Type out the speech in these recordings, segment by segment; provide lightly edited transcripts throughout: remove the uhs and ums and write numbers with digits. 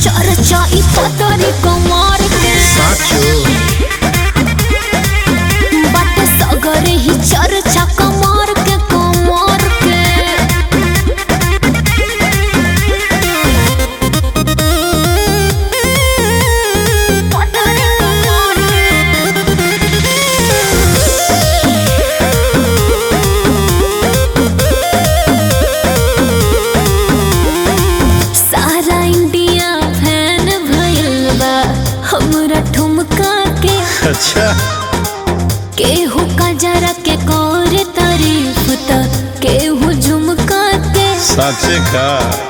चर्चा ई पतरी कमर के बात सगरे ही चर्चा कमर के सारा इंडिया फैन भइल बा हमरा ठुमका के। अच्छा केहू का जरा के करे तारीफ त केहू झुमका के। साचे का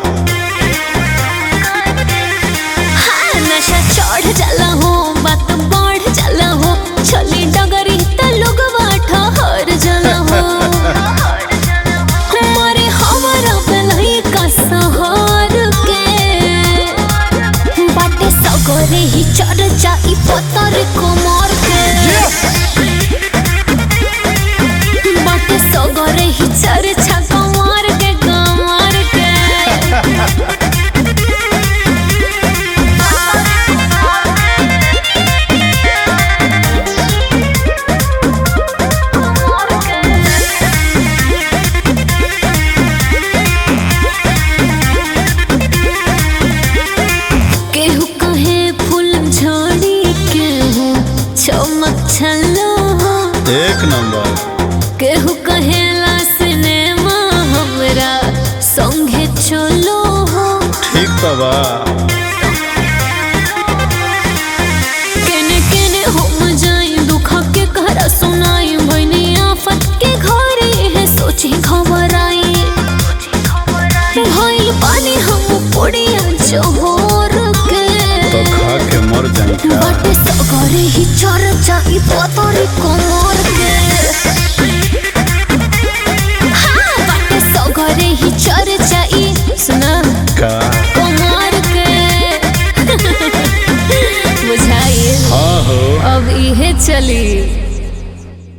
हाँ नशा चढ़ जाला हो बात बढ़ जाला हो चली डगरी त लोगवा ठहर जाला हो मारे हमरा बेलई का सहर के बाटे सगरे ही चर्चा ई पतर कमर के बाटे सगरे ही चर्चा कमर के केहू कहे फूल झड़ी केहू चमक छलो हो एक नंबर। केहू कहेला सिनेमा हमरा संगे चलो हो ठीक बा केने केने हम जाई दुख के कहरा सुनाई भइनी आफत के घरे है सोची घबराई भइल पानी हम पुड़िया जोहर के तो खा के मर जाई का। बाटे सगरे ही चर्चा ई पतरी कमर के हाँ बाटे सगरे ही चर्चा ई सुना का कमर के बुझाइए हाँ हो अब इहे चली।